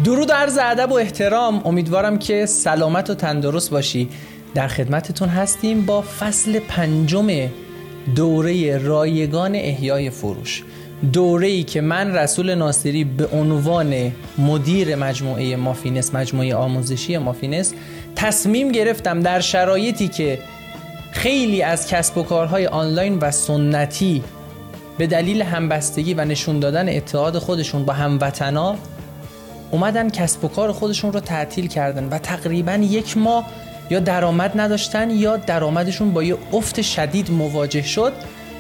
درود و عرض ادب و احترام. امیدوارم که سلامت و تندرست باشی. در خدمتتون هستیم با فصل 5 دوره رایگان احیای فروش، دوره‌ای که من رسول ناصری به عنوان مدیر مجموعه مافینس، مجموعه آموزشی مافینس، تصمیم گرفتم در شرایطی که خیلی از کسب و کارهای آنلاین و سنتی به دلیل همبستگی و نشون دادن اتحاد خودشون با هموطنا اومدن کسب و کار خودشون رو تعطیل کردن و تقریباً 1 ماه یا درآمد نداشتن یا درآمدشون با یه افت شدید مواجه شد.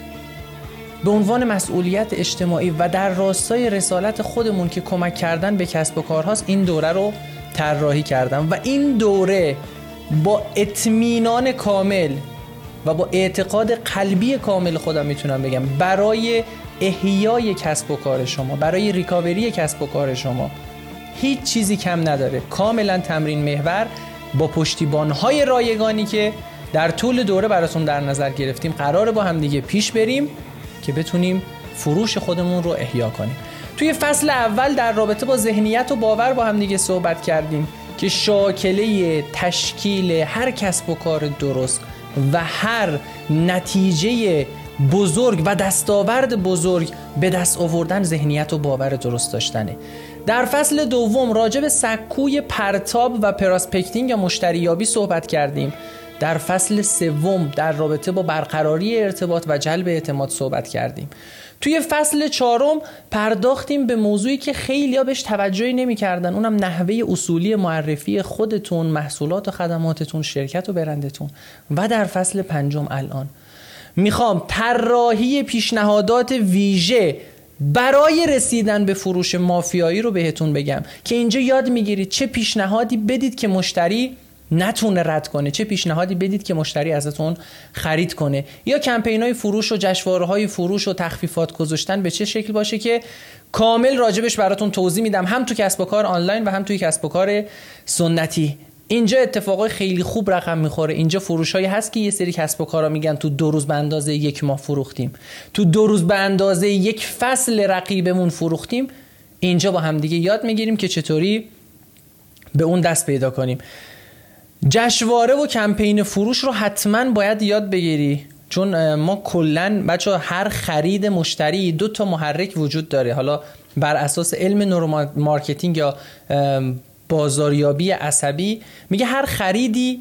به عنوان مسئولیت اجتماعی و در راستای رسالت خودمون که کمک کردن به کسب و کارهاست، این دوره رو طراحی کردم و این دوره با اطمینان کامل و با اعتقاد قلبی کامل خودم میتونم بگم برای احیای کسب و کار شما، برای ریکاوری کسب و کار شما هیچ چیزی کم نداره. کاملا تمرین محور با پشتیبان‌های رایگانی که در طول دوره براتون در نظر گرفتیم قراره با هم دیگه پیش بریم که بتونیم فروش خودمون رو احیا کنیم. توی فصل اول در رابطه با ذهنیت و باور با هم دیگه صحبت کردیم که شاکله تشکیل هر کسب و کار درست و هر نتیجه بزرگ و دستاورد بزرگ به دست آوردن ذهنیت و باور درست داشتنه. در فصل دوم راجع به سکوی پرتاب و پراسپکتینگ یا مشتریابی صحبت کردیم. در فصل سوم در رابطه با برقراری ارتباط و جلب اعتماد صحبت کردیم. توی فصل 4 پرداختیم به موضوعی که خیلی‌ها بهش توجهی نمی‌کردن، اونم نحوه اصولی معرفی خودتون، محصولات و خدماتتون، شرکت و برندتون. و در فصل 5 الان میخوام طراحی پیشنهادات ویژه برای رسیدن به فروش مافیایی رو بهتون بگم که اینجا یاد میگیرید چه پیشنهادی بدید که مشتری نتونه رد کنه، چه پیشنهادی بدید که مشتری ازتون خرید کنه، یا کمپین‌های فروش و جشنواره‌های فروش و تخفیفات گذاشتن به چه شکل باشه که کامل راجبش براتون توضیح میدم، هم تو کسب و کار آنلاین و هم توی کسب و کار سنتی. اینجا اتفاقای خیلی خوب رقم میخوره. اینجا فروشایی هست که یه سری کسب و کارا میگن تو 2 روز به اندازه 1 ماه فروختیم، تو 2 روز به اندازه 1 فصل رقیبمون فروختیم. اینجا با هم دیگه یاد میگیریم که چطوری به اون دست پیدا کنیم. جشنواره و کمپین فروش رو حتما باید یاد بگیری، چون ما کلن بچه هر خرید مشتری 2 تا محرک وجود داره. حالا بر اساس علم نورو مارکتینگ یا بازاریابی عصبی میگه هر خریدی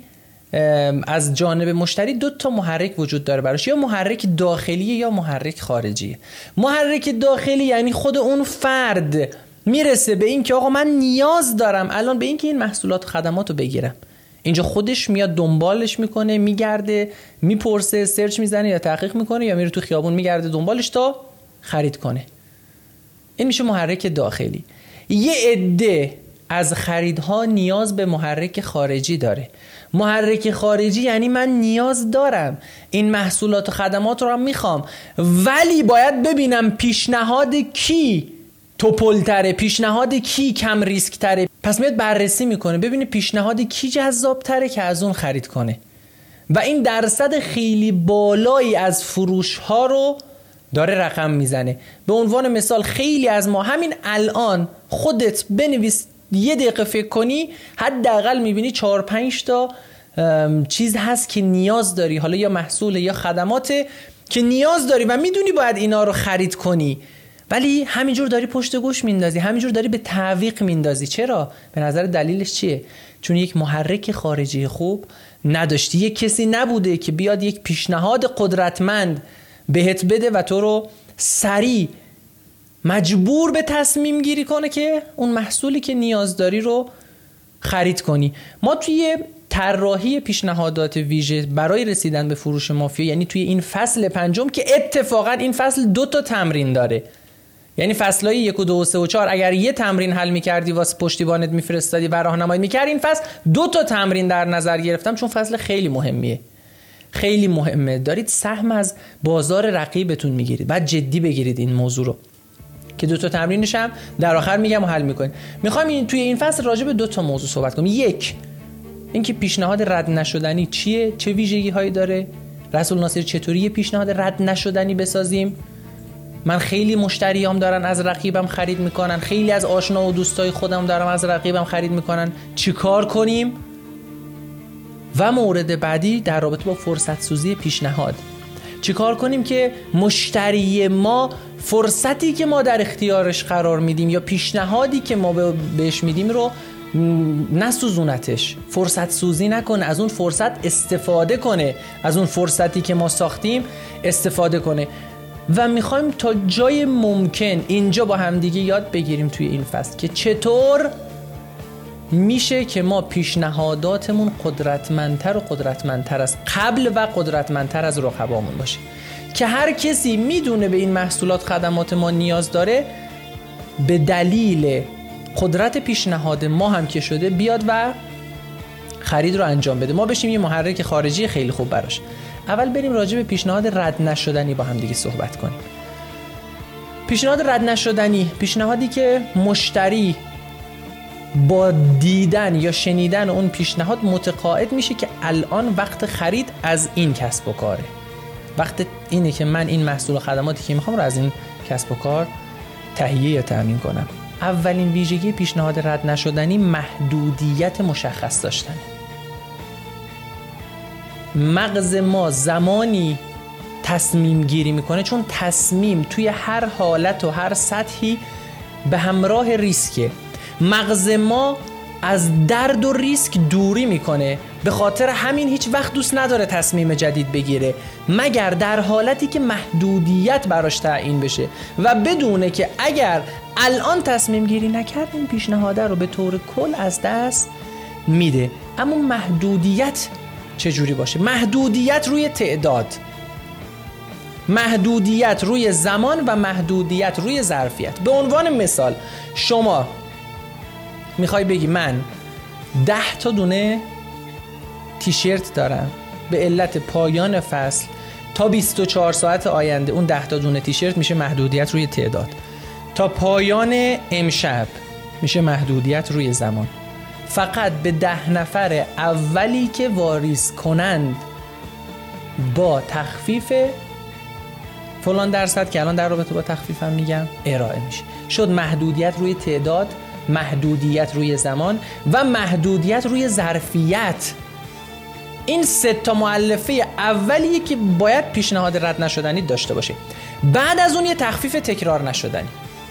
از جانب مشتری 2 تا محرک وجود داره براش، یا محرک داخلی یا محرک خارجی. محرک داخلی یعنی خود اون فرد میرسه به این که آقا من نیاز دارم الان به این که این محصولات و خدمات رو بگیرم. اینجا خودش میاد دنبالش میکنه، میگرده، میپرسه، سرچ میزنه یا تحقیق میکنه یا میره تو خیابون میگرده دنبالش تا خرید کنه. این میشه محرک داخلی. یه عده از خریدها نیاز به محرک خارجی داره. محرک خارجی یعنی من نیاز دارم این محصولات و خدمات رو هم میخوام، ولی باید ببینم پیشنهاد کی توپل‌تره، پیشنهاد کی کم ریسک تره. پس میاد بررسی میکنه ببینه پیشنهاد کی جذاب تره که از اون خرید کنه و این درصد خیلی بالایی از فروش ها رو داره رقم میزنه. به عنوان مثال خیلی از ما همین الان خودت بنویس 1 دقیقه فکر کنی، حداقل میبینی 4-5 تا چیز هست که نیاز داری، حالا یا محصول یا خدمات که نیاز داری و میدونی باید اینا رو خرید کنی، ولی همینجور داری پشت گوش میندازی، همینجور داری به تعویق میندازی. چرا؟ به نظر دلیلش چیه؟ چون یک محرک خارجی خوب نداشتی، یک کسی نبوده که بیاد یک پیشنهاد قدرتمند بهت بده و تو رو سریع مجبور به تصمیم گیری کنه که اون محصولی که نیاز داری رو خرید کنی. ما توی طراحی پیشنهادات ویژه برای رسیدن به فروش مافیا، یعنی توی این فصل 5 که اتفاقا این فصل 2 تا تمرین داره، یعنی فصلای 1 و 2 و 3 و 4 اگر یه تمرین حل می‌کردی واسه پشتیبانت میفرستادی و راهنمایی می‌کردی، این فصل 2 تا تمرین در نظر گرفتم چون فصل خیلی مهمیه. خیلی مهمه، دارید سهم از بازار رقیبتون میگیرید، بعد جدی بگیرید این موضوع رو که 2 تا تمرینش هم در آخر میگم و حل میکنید. میخوام توی این فصل راجع به 2 تا موضوع صحبت کنم. 1 اینکه پیشنهاد رد نشدنی چیه، چه ویژگی هایی داره، رسول ناصری چطوری پیشنهاد رد نشدنی بسازیم، من خیلی مشتریام دارن از رقیبم خرید میکنن، خیلی از آشنا و دوستای خودم دارم از رقیبم خرید میکنن، چیکار کنیم؟ و مورد بعدی در رابطه با فرصت سوزی پیشنهاد، چیکار کنیم که مشتری ما فرصتی که ما در اختیارش قرار میدیم یا پیشنهادی که ما بهش میدیم رو نسوزونتش، فرصت سوزی نکنه، از اون فرصت استفاده کنه، از اون فرصتی که ما ساختیم استفاده کنه. و میخوایم تا جای ممکن اینجا با همدیگه یاد بگیریم توی این فصل که چطور میشه که ما پیشنهاداتمون قدرتمندتر و قدرتمندتر از قبل و قدرتمندتر از رقبامون باشه، که هر کسی میدونه به این محصولات خدمات ما نیاز داره، به دلیل قدرت پیشنهاد ما هم که شده بیاد و خرید رو انجام بده، ما بشیم یه محرک خارجی خیلی خوب براش. اول بریم راجع به پیشنهاد رد نشدنی با هم دیگه صحبت کنیم. پیشنهاد رد نشدنی، پیشنهادی که مشتری با دیدن یا شنیدن اون پیشنهاد متقاعد میشه که الان وقت خرید از این کسب و کاره، وقت اینه که من این محصول و خدماتی که میخوام رو از این کسب و کار تهیه یا تامین کنم. اولین ویژگی پیشنهاد رد نشدنی محدودیت مشخص داشتنه. مغز ما زمانی تصمیم گیری میکنه، چون تصمیم توی هر حالت و هر سطحی به همراه ریسکه. مغز ما از درد و ریسک دوری میکنه، به خاطر همین هیچ وقت دوست نداره تصمیم جدید بگیره مگر در حالتی که محدودیت براش تعیین بشه و بدونه که اگر الان تصمیم گیری نکرد این پیشنهاده رو به طور کل از دست میده. اما محدودیت چجوری باشه؟ محدودیت روی تعداد، محدودیت روی زمان و محدودیت روی ظرفیت. به عنوان مثال شما میخوای بگی من 10 تا دونه تیشرت دارم، به علت پایان فصل تا 24 ساعت آینده اون 10 تا دونه تیشرت میشه محدودیت روی تعداد، تا پایان امشب میشه محدودیت روی زمان. فقط به 10 نفر اولی که واریز کنند با تخفیف فلان درصد که الان در رابطه با تخفیفم میگم ارائه میشه. شد محدودیت روی تعداد، محدودیت روی زمان و محدودیت روی ظرفیت. این 3 تا مؤلفه اولیه که باید پیشنهاد رد نشدنی داشته باشه. بعد از اون یه تخفیف تکرار نشدنی.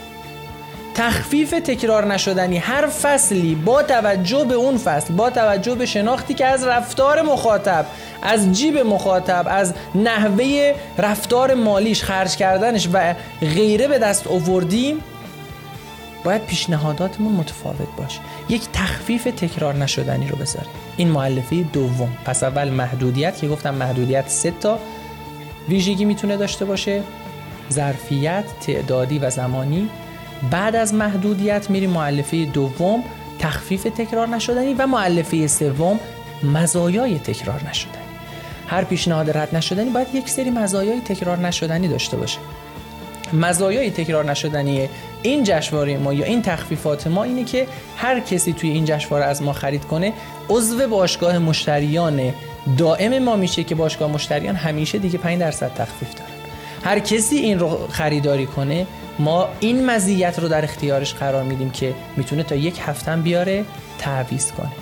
تخفیف تکرار نشدنی هر فصلی با توجه به اون فصل، با توجه به شناختی که از رفتار مخاطب، از جیب مخاطب، از نحوه رفتار مالیش، خرج کردنش و غیره به دست آوردیم، باید پیشنهاداتمون متفاوت باشه. یک تخفیف تکرار نشدنی رو بذاریم. این مؤلفه دوم. پس اول محدودیت که گفتم محدودیت 3 تا ویژگی میتونه داشته باشه: ظرفیت، تعدادی و زمانی. بعد از محدودیت میریم مؤلفه دوم، تخفیف تکرار نشدنی، و مؤلفه سوم مزایای تکرار نشدنی. هر پیشنهاد رد نشدنی باید یک سری مزایای تکرار نشدنی داشته باشه. مزایای تکرار نشدنی این جشنواره ما یا این تخفیفات ما اینه که هر کسی توی این جشنواره از ما خرید کنه عضو باشگاه مشتریان دائم ما میشه که باشگاه مشتریان همیشه دیگه 5% تخفیف دارن. هر کسی این رو خریداری کنه ما این مزیت رو در اختیارش قرار میدیم که میتونه تا 1 هفته بیاره تعویض کنه.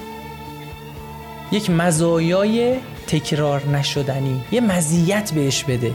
یک مزایای تکرار نشدنی، یه مزیت بهش بده،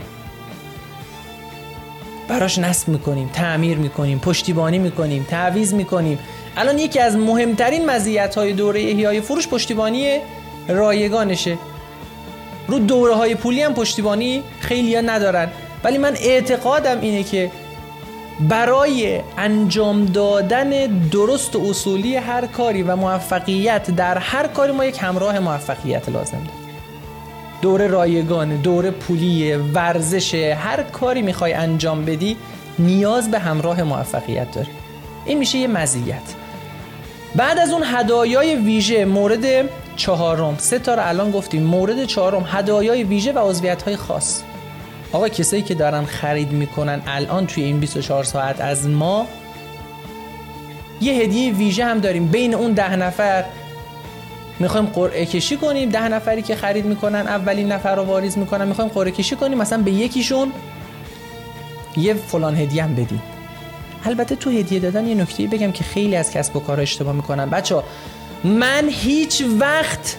براش نصب میکنیم، تعمیر میکنیم، پشتیبانی میکنیم، تعویض میکنیم. الان یکی از مهمترین مزیت‌های دوره احیای فروش پشتیبانی رایگانشه. رو دوره‌های پولی هم پشتیبانی خیلی‌ها ندارن، ولی من اعتقادم اینه که برای انجام دادن درست و اصولی هر کاری و موفقیت در هر کاری ما یک همراه موفقیت لازم داریم. دوره رایگان، دوره پولی، ورزش، هر کاری میخوای انجام بدی نیاز به همراه موفقیت داری. این میشه یه مزیت. بعد از اون هدایای ویژه، مورد 4، 3 تا رو الان گفتیم. مورد 4، هدایای ویژه و عضویت‌های خاص. آقا کسایی که دارن خرید میکنن الان توی این 24 ساعت از ما، یه هدیه ویژه هم داریم. بین اون 10 نفر میخوایم قرعه کشی کنیم. 10 نفری که خرید میکنن اولین نفر رو واریز میکنن، میخوایم قرعه کشی کنیم، مثلا به یکیشون یه فلان هدیه هم بدین. البته تو هدیه دادن یه نکته بگم که خیلی از کسب و کارها اشتباه میکنن. بچه‌ها من هیچ وقت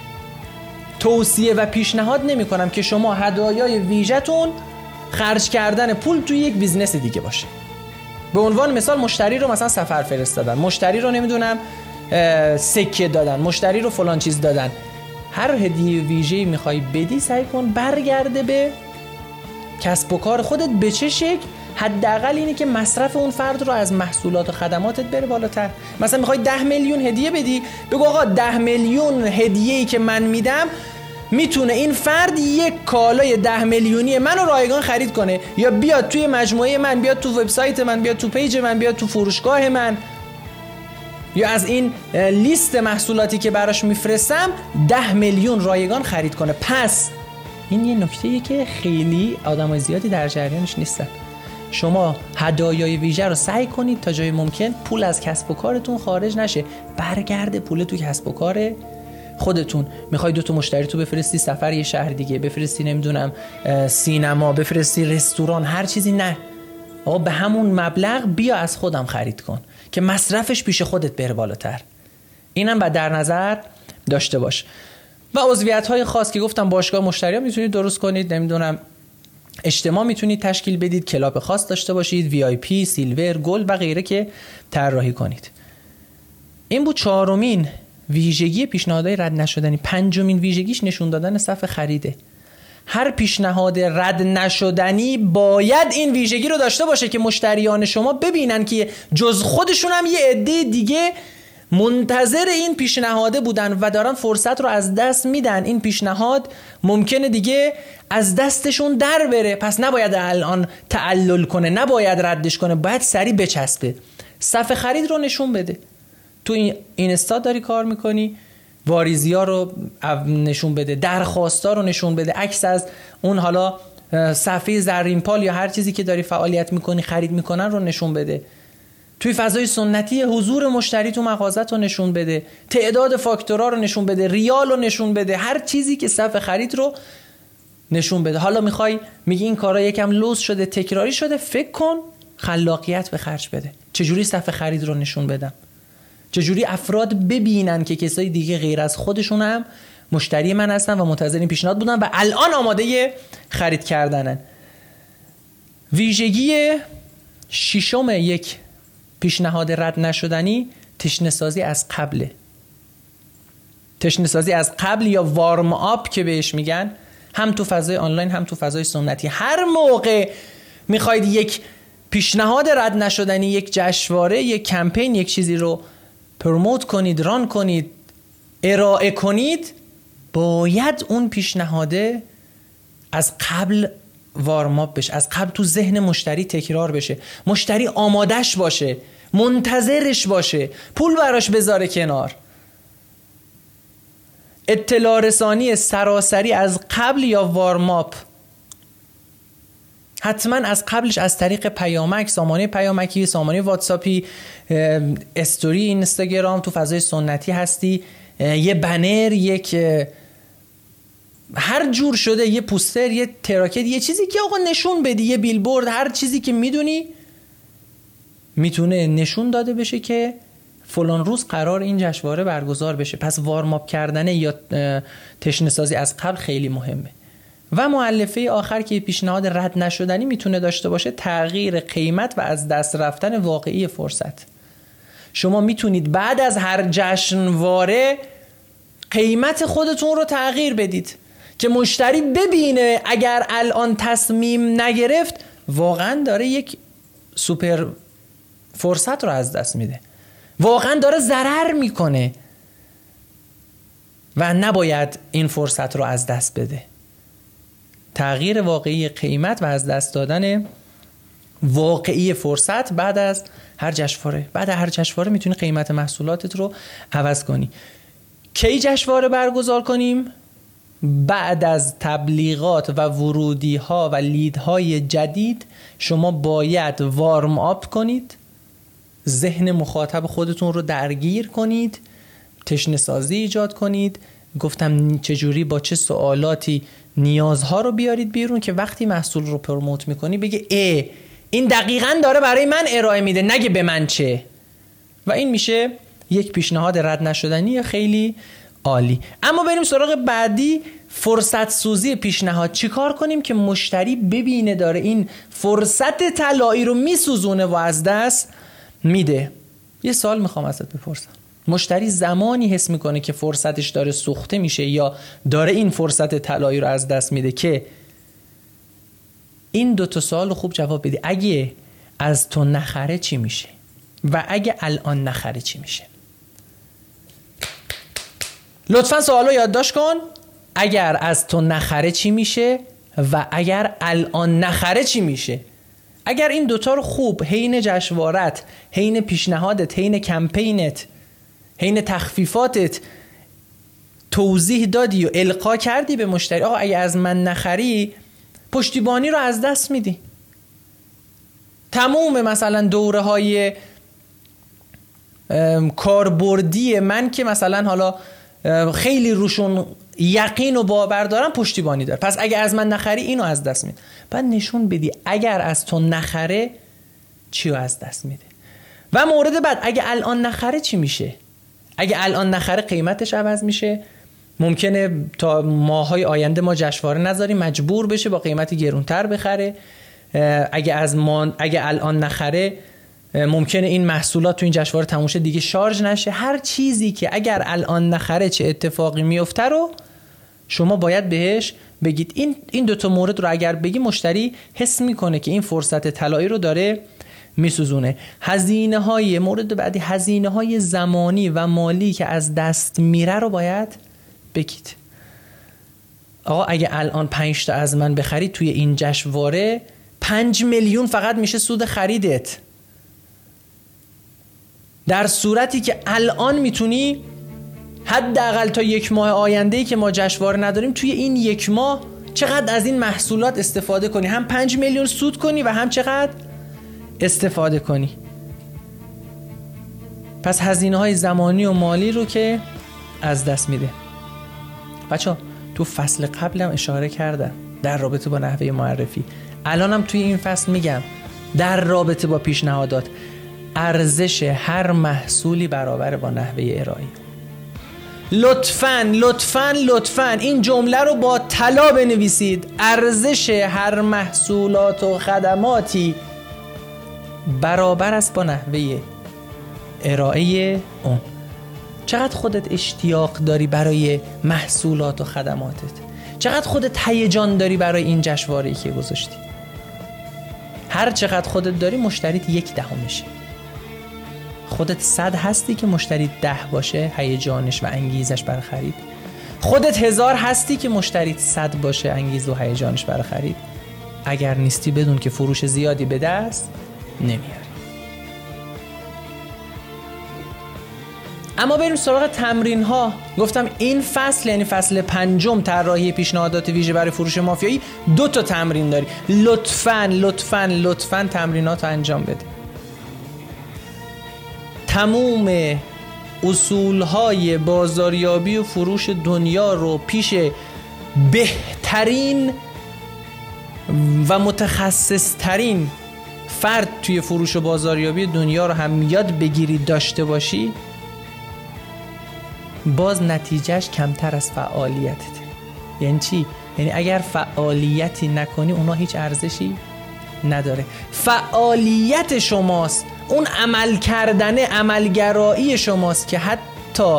توصیه و پیشنهاد نمیکنم که شما هدایای ویژه‌تون خرج کردن پول توی یک بیزنس دیگه باشه. به عنوان مثال مشتری رو مثلا سفر فرستادن، مشتری رو نمیدونم سکه دادن، مشتری رو فلان چیز دادن. هر هدیه ویژه‌ای میخوای بدی سعی کن برگرده به کسب و کار خودت به چه شکل. حداقل اینه که مصرف اون فرد رو از محصولات و خدماتت بره بالاتر. مثلا میخوای 10 میلیون هدیه بدی، بگو آقا 10 میلیون هدیه‌ای که من میدم میتونه این فرد یک کالای 10 میلیونی منو رایگان خرید کنه، یا بیاد توی مجموعه من، بیاد تو وبسایت من، بیاد تو پیج من، بیاد تو فروشگاه من، یا از این لیست محصولاتی که براش میفرستم 10 میلیون رایگان خرید کنه. پس این یه نکته‌ایه که خیلی آدمای زیادی در جریانش نیستن. شما هدایای ویژه رو سعی کنید تا جای ممکن پول از کسب و کارتون خارج نشه، برگرده پول تو کسب و کار خودتون. میخوای 2 تا مشتری تو بفرستی سفر یه شهر دیگه، بفرستی نمیدونم سینما، بفرستی رستوران، هر چیزی، نه آقا به همون مبلغ بیا از خودم خرید کن که مصرفش پیش خودت بره بالاتر. اینم بعد در نظر داشته باش. و عضویت‌های خاص که گفتم باشگاه مشتری ها میتونید درست کنید، نمیدونم اجتماع میتونید تشکیل بدید، کلاب خاص داشته باشید، VIP، سیلور، گلد و غیره که طراحی کنید. این بود 4مین ویژگی پیشنهادهای رد نشدنی. 5مین ویژگیش نشون دادن صف خریده. هر پیشنهاد رد نشدنی باید این ویژگی رو داشته باشه که مشتریان شما ببینن که جز خودشون هم یه عده دیگه منتظر این پیشنهاده بودن و دارن فرصت رو از دست میدن. این پیشنهاد ممکنه دیگه از دستشون در بره، پس نباید الان تعلل کنه، نباید ردش کنه، باید سریع بچسبه. صف خرید رو نشون بده. تو این اینستا داری کار میکنی، واریزی‌ها رو نشون بده، درخواست‌ها رو نشون بده، عکس از اون حالا صفحه زرین پال یا هر چیزی که داری فعالیت میکنی خرید میکنن رو نشون بده. توی فضای سنتی حضور مشتری تو مغازت رو نشون بده، تعداد فاکتورها رو نشون بده، ریال رو نشون بده، هر چیزی که صف خرید رو نشون بده. حالا میگی این کارا یکم لوس شده، تکراری شده، فکر کن خلاقیت به خرج بده. چجوری صف خرید رو نشون بدم؟ چجوری افراد ببینن که کسای دیگه غیر از خودشون هم مشتری من هستن و منتظر این پیشنهاد بودن و الان آماده خرید کردنن. ویژگی 6 یک پیشنهاد رد نشدنی تشنه‌سازی از قبله. تشنه‌سازی از قبل یا وارم آپ که بهش میگن، هم تو فضای آنلاین هم تو فضای سنتی. هر موقع میخواید یک پیشنهاد رد نشدنی، یک جشنواره، یک کمپین، یک چیزی رو پروموت کنید، ران کنید، ارائه کنید، باید اون پیشنهاده از قبل وارم آپ بشه، از قبل تو ذهن مشتری تکرار بشه، مشتری آمادش باشه، منتظرش باشه، پول براش بذاره کنار. اطلاع رسانی سراسری از قبل یا وارم آپ، حتما از قبلش از طریق پیامک، سامانه پیامکی، سامانه واتساپی، استوری اینستاگرام، تو فضای سنتی هستی یه بنر، یک هر جور شده، یه پوستر، یه تراکت، یه چیزی که آقا نشون بدی، یه بیلبورد، هر چیزی که میدونی میتونه نشون داده بشه که فلان روز قرار این جشنواره برگزار بشه. پس وارم آپ کردن یا تشنه‌سازی از قبل خیلی مهمه. و مؤلفه آخر که پیشنهاد رد نشدنی میتونه داشته باشه، تغییر قیمت و از دست رفتن واقعی فرصت. شما میتونید بعد از هر جشنواره قیمت خودتون رو تغییر بدید که مشتری ببینه اگر الان تصمیم نگرفت واقعا داره یک سوپر فرصت رو از دست میده، واقعا داره ضرر میکنه و نباید این فرصت رو از دست بده. تغییر واقعی قیمت و از دست دادن واقعی فرصت بعد از هر جشنواره. بعد هر جشنواره میتونی قیمت محصولاتت رو عوض کنی. کی جشنواره برگزار کنیم؟ بعد از تبلیغات و ورودی ها و لید های جدید شما باید وارم آپ کنید، ذهن مخاطب خودتون رو درگیر کنید، تشنه سازی ایجاد کنید. گفتم چجوری با چه سوالاتی نیازها رو بیارید بیرون که وقتی محصول رو پروموت میکنی بگه این دقیقاً داره برای من ارائه میده، نگه به من چه. و این میشه یک پیشنهاد رد نشدنی خیلی عالی. اما بریم سراغ بعدی، فرصت سوزی پیشنهاد. چی کار کنیم که مشتری ببینه داره این فرصت طلایی رو میسوزونه و از دست میده؟ یه سوال میخوام ازت بپرسم. مشتری زمانی حس میکنه که فرصتش داره سوخته میشه یا داره این فرصت طلایی رو از دست میده که این 2 سوال رو خوب جواب بدی. اگه از تو نخره چی میشه و اگه الان نخره چی میشه؟ لطفاً سوالو یادداشت کن. اگر از تو نخره چی میشه و اگر الان نخره چی میشه؟ اگر این 2 رو خوب حین جشنوارت، حین پیشنهادت، حین کمپینت، حین تخفیفاتت توضیح دادی و القا کردی به مشتری، آقا اگه از من نخری پشتیبانی رو از دست میدی. تموم مثلا دوره های کاربردی من که مثلا حالا خیلی روشون یقین و باور دارم پشتیبانی داره، پس اگه از من نخری اینو از دست میده. بعد نشون بدی اگر از تو نخره چی رو از دست میده. و مورد بعد، اگه الان نخره چی میشه؟ اگه الان نخره قیمتش عوض میشه، ممکنه تا ماهای آینده ما جشنواره نذاریم، مجبور بشه با قیمتی گرونتر بخره. اگه الان نخره ممکنه این محصولات تو این جشنواره تموم شه دیگه شارژ نشه. هر چیزی که اگر الان نخره چه اتفاقی میفته رو شما باید بهش بگید. این 2 مورد رو اگر بگی مشتری حس میکنه که این فرصت طلایی رو داره میسوزونه. هزینه‌های مورد بعدی، هزینه‌های زمانی و مالی که از دست میره رو باید بگید. آقا اگه الان 5 تا از من بخرید توی این جشنواره 5 میلیون فقط میشه سود خریدت، در صورتی که الان میتونی حداقل تا 1 ماه آینده‌ای که ما جشنواره نداریم توی این 1 ماه چقدر از این محصولات استفاده کنی، هم 5 میلیون سود کنی و هم چقدر استفاده کنی. پس هزینه‌های زمانی و مالی رو که از دست میده. بچه‌ها تو فصل قبلم اشاره کردم در رابطه با نحوه معرفی، الانم توی این فصل میگم در رابطه با پیشنهادات، ارزش هر محصولی برابر با نحوه ارائه. لطفاً این جمله رو با طلا بنویسید. ارزش هر محصولات و خدماتی برابر است با نحوه ارائه اون. چقدر خودت اشتیاق داری برای محصولات و خدماتت؟ چقدر خودت هیجان داری برای این جشنواره‌ای که گذاشتی؟ هر چقدر خودت داری مشتریت 1/10 میشه. خودت 100 هستی که مشتری 10 باشه هیجانش و انگیزش برای خرید. خودت 1000 هستی که مشتری 100 باشه انگیزه و هیجانش برای خرید. اگر نیستی بدون که فروش زیادی به دست نمیاری. اما بریم سراغ تمرین ها. گفتم این فصل یعنی فصل 5 طراحی پیشنهادات ویژه برای فروش مافیایی 2 تمرین داری. لطفاً تمرینات رو انجام بده. تموم اصولهای بازاریابی و فروش دنیا رو پیش بهترین و متخصص ترین فرد توی فروش و بازاریابی دنیا رو هم یاد بگیری داشته باشی، باز نتیجهش کمتر از فعالیتت. یعنی چی؟ یعنی اگر فعالیتی نکنی اونا هیچ ارزشی نداره. فعالیت شماست، اون عمل کردن، عملگرایی شماست که حتی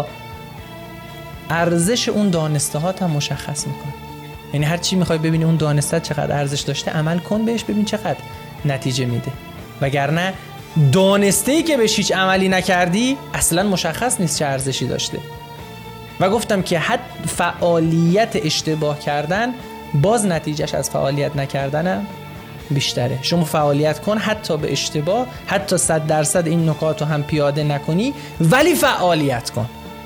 ارزش اون دانسته ها هم مشخص میکنه. یعنی هر چی میخوای ببینی اون دانسته چقدر ارزش داشته، عمل کن بهش ببین چقدر نتیجه میده. وگرنه دانسته‌ای که بهش هیچ عملی نکردی اصلا مشخص نیست چه ارزشی داشته. و گفتم که حتی فعالیت اشتباه کردن باز نتیجهش از فعالیت نکردنم بیشتره. شما فعالیت کن حتی به اشتباه، حتی 100% این نکات رو هم پیاده نکنی، ولی فعالیت کن،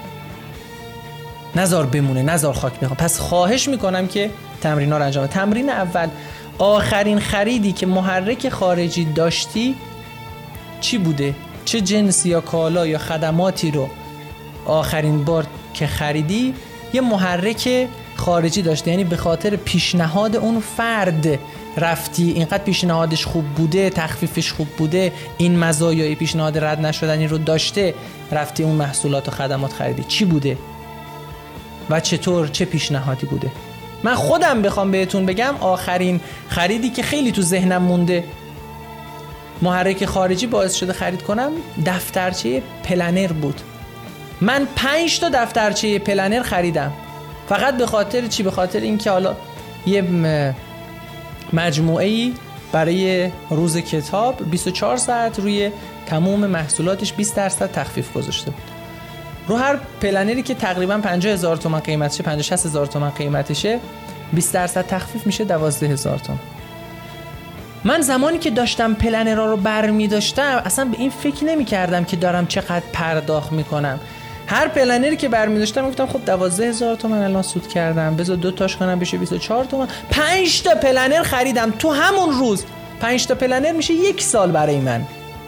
نذار بمونه، نذار خاک بخوره. پس خواهش میکنم که تمرین‌ها رو انجام بده. تمرین اول، آخرین خریدی که محرک خارجی داشتی چی بوده؟ چه جنس یا کالا یا خدماتی رو آخرین بار که خریدی یه محرک خارجی داشته، یعنی به خاطر پیشنهاد اون فرد رفتی، اینقدر پیشنهادش خوب بوده، تخفیفش خوب بوده، این مزایای پیشنهاد رد نشدنی رو داشته، رفتی اون محصولات و خدمات خریدی. چی بوده و چطور، چه پیشنهادی بوده؟ من خودم بخوام بهتون بگم، آخرین خریدی که خیلی تو ذهنم مونده، محرک خارجی باعث شده خرید کنم، دفترچه پلنر بود. من 5 تا دفترچه پلنر خریدم فقط به خاطر چی؟ به خاطر اینکه حالا یه مجموعه‌ای برای روز کتاب 24 ساعت روی تمام محصولاتش 20% تخفیف گذاشته بود. رو هر پلنری که تقریبا 50,000 تومان قیمتشه، 50-60,000 تومان قیمتشه، 20% تخفیف میشه 12,000 تومان. من زمانی که داشتم پلنرها رو برمی داشتم اصلا به این فکر نمی کردم که دارم چقدر پرداخت میکنم. هر پلنری که برمی داشتم گفتم خب 12,000 تومان الان سود کردم، بذار 2 تاش کنم بشه 24 تومان. 5 تا پلنر خریدم تو همون روز. 5 تا پلنر میشه 1 سال برای من.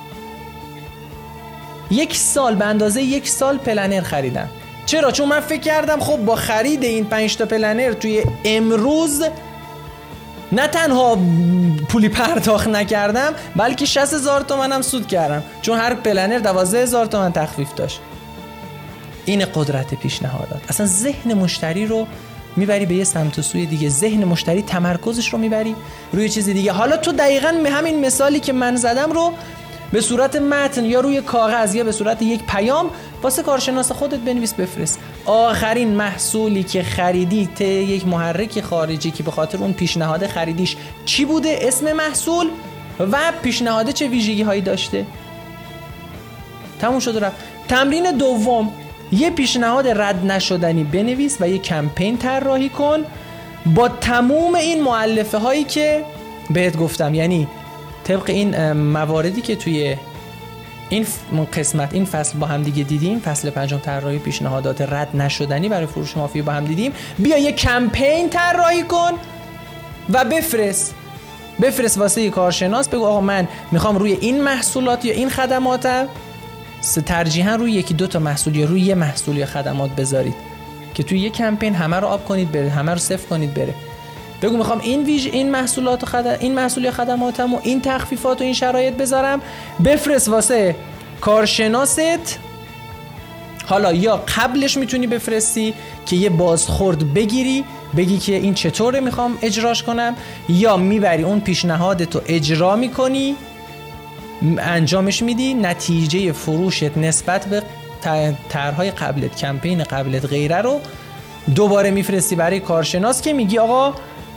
1 سال، به اندازه 1 سال پلنر خریدم. چرا؟ چون من فکر کردم خب با خرید این 5 تا پلنر توی امروز نه تنها پولی پرداخت نکردم بلکه 60,000 تومان هم سود کردم، چون هر پلنر 12,000 تومان تخفیف داشت. این قدرت پیشنهادات. اصلا ذهن مشتری رو میبری به یه سمت و سوی دیگه، ذهن مشتری تمرکزش رو میبری روی چیز دیگه. حالا تو دقیقاً همین مثالی که من زدم رو به صورت متن یا روی کاغذ یا به صورت یک پیام واسه کارشناس خودت بنویس، بفرست. آخرین محصولی که خریدی ته یک محرک خارجی که به خاطر اون پیشنهاد خریدیش چی بوده، اسم محصول و پیشنهاد چه ویژگی هایی داشته. تموم شد و رفت. تمرین دوم، یه پیشنهاد رد نشدنی بنویس و یه کمپین طراحی کن با تموم این مؤلفه هایی که بهت گفتم، یعنی طبق این مواردی که توی این قسمت، این فصل با هم دیگه دیدیم، فصل 5 طراحی پیشنهادات رد نشدنی برای فروش مافیا با هم دیدیم. بیا یه کمپین طراحی کن و بفرست واسه یه کارشناس، بگو آقا من میخوام روی این محصولات یا این خدماتم، ترجیحاً روی 1-2 تا محصول یا روی یه محصول یا خدمات بذارید که توی یه کمپین همه رو آب کنید بره، همه رو صفر کنید بره. بگو میخوام این محصولات و این محصول یا خدماتم و این تخفیفات و این شرایط بذارم. بفرست واسه کارشناست. حالا یا قبلش میتونی بفرستی که یه بازخورد بگیری، بگی که این چطوره میخوام اجراش کنم، یا میبری اون پیشنهادتو اجرا میکنی، انجامش میدی، نتیجه فروشت نسبت به طرحهای قبلت، کمپین قبلت غیره رو دوباره میفرستی برای کارشناس که میگی آقا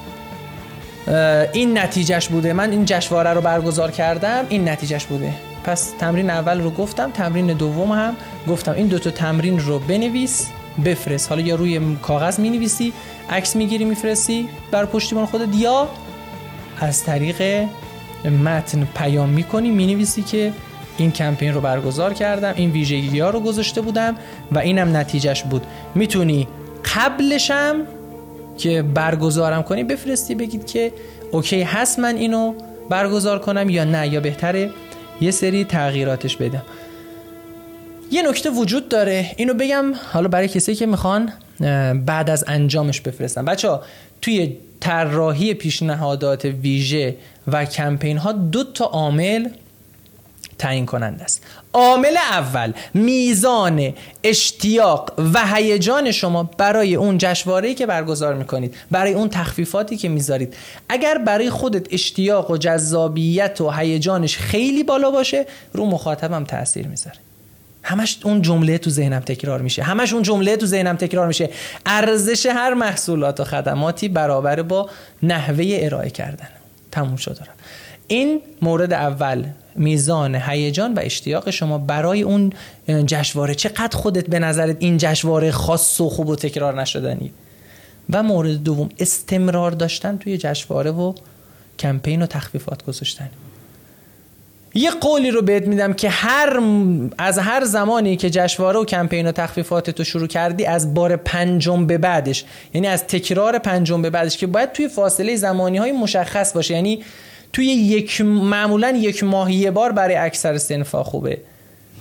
این نتیجهش بوده، من این جشنواره رو برگزار کردم، این نتیجهش بوده. پس تمرین اول رو گفتم، تمرین دوم هم گفتم. این 2 تا تمرین رو بنویس، بفرست. حالا یا روی کاغذ مینویسی، عکس میگیری میفرستی بر پشتیبان خودت، یا از طریق متن پیام میکنی، مینویسی که این کمپین رو برگزار کردم، این ویژگی‌ها رو گذاشته بودم و اینم نتیجهش بود. میتونی قبلشم که برگزارم کنی بفرستی، بگید که اوکی هست من اینو برگزار کنم یا نه، یا بهتره یه سری تغییراتش بدم. یه نکته وجود داره، اینو بگم حالا برای کسی که میخوان بعد از انجامش بفرستن. بچه‌ها توی طراحی پیشنهادات ویژه و کمپین ها 2 تا عامل تعیین کننده است. عامل اول، میزان اشتیاق و هیجان شما برای اون جشنواره‌ای که برگزار میکنید، برای اون تخفیفاتی که میذارید. اگر برای خودت اشتیاق و جذابیت و هیجانش خیلی بالا باشه، رو مخاطبم تأثیر میذاره. همش اون جمله تو ذهنم تکرار میشه. ارزش هر محصولات و خدماتی برابر با نحوه ارائه کردن. تموم شد. این مورد اول، میزان هیجان و اشتیاق شما برای اون جشنواره. چقدر خودت به نظرت این جشنواره خاص و خوب و تکرار نشدنی. و مورد دوم، استمرار داشتن توی جشنواره و کمپین و تخفیفات گذاشتن. یه قولی رو بهت میدم که از هر زمانی که جشنواره و کمپین و تخفیفات تو شروع کردی، از بار 5 به بعدش، یعنی از تکرار 5 به بعدش، که باید توی فاصله زمانی های مشخص باشه، یعنی توی معمولا 1 ماه یه بار برای اکثر صنفا خوبه.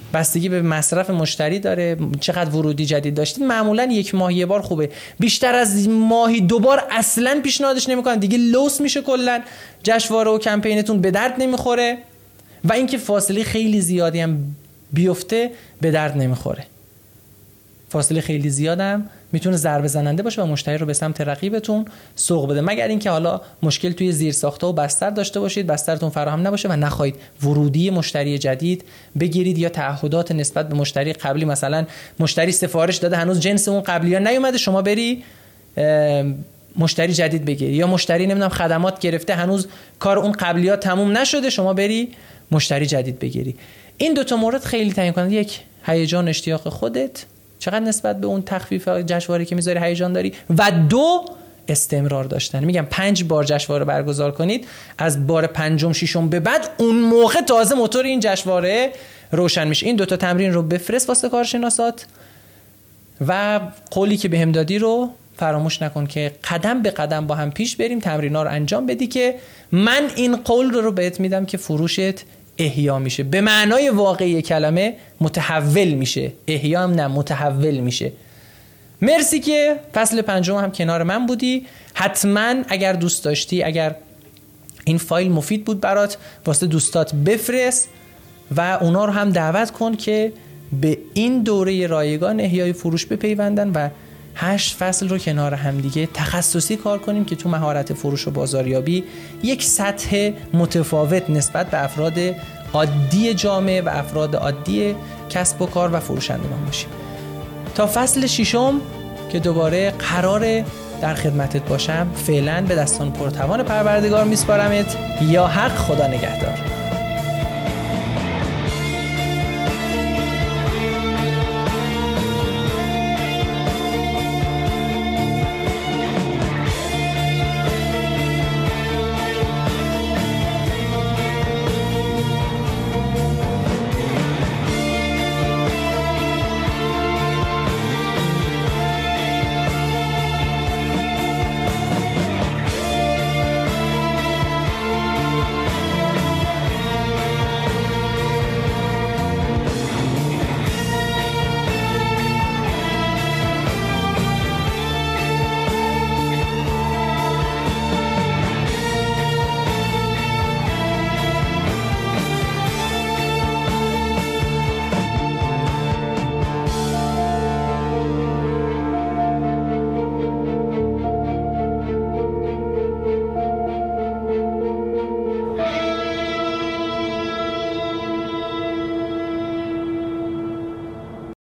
بستگی به مصرف مشتری داره، چقدر ورودی جدید داشتید. معمولا 1 ماه یه بار خوبه، بیشتر از ماهی 2 بار اصلا پیشنهادش نمیکنن، دیگه لوس میشه کلا جشنواره و کمپینتون، به درد نمیخوره. و اینکه فاصله خیلی زیادی هم بیفته به درد نمیخوره. فاصله خیلی زیادم میتونه ضربه زننده باشه و مشتری رو به سمت رقیبتون سوق بده، مگر اینکه حالا مشکل توی زیرساخت‌ها و بستر داشته باشید، بسترتون فراهم نباشه و نخواهید ورودی مشتری جدید بگیرید، یا تعهدات نسبت به مشتری قبلی، مثلا مشتری سفارش داده هنوز جنس اون قبلی‌ها نیومده، شما بری مشتری جدید بگیری، یا مشتری نمیدونم خدمات گرفته هنوز کار اون قبلی‌ها تموم نشده، شما بری مشتری جدید بگیری. این 2 تا مورد خیلی تعیین کننده. 1 هیجان اشتیاق خودت، چقدر نسبت به اون تخفیف جشنواره که میذاری هیجان داری، و 2 استمرار داشتن. میگم 5 بار جشنواره برگزار کنید، از بار 5م 6م به بعد اون موقع تازه موتور این جشنواره روشن میشه. این 2 تا تمرین رو بفرست واسه کارشناسات و قولی که بهم دادی رو فراموش نکن که قدم به قدم با هم پیش بریم، تمرینا رو انجام بدی که من این قول رو بهت میدم که فروشت احیا میشه، به معنای واقعی کلمه متحول میشه، احیا هم نه، متحول میشه. مرسی که فصل 5 هم کنار من بودی. حتما اگر دوست داشتی، اگر این فایل مفید بود برات، واسه دوستات بفرست و اونا رو هم دعوت کن که به این دوره رایگان احیای فروش بپیوندن و 8 فصل رو کنار هم دیگه تخصصی کار کنیم که تو مهارت فروش و بازاریابی یک سطح متفاوت نسبت به افراد عادی جامعه و افراد عادی کسب و کار و فروشندگان باشیم. تا فصل 6 که دوباره قراره در خدمتت باشم، فعلا به دستان پرتوان پروردگار میسپارمت. یا حق، خدا نگهدار.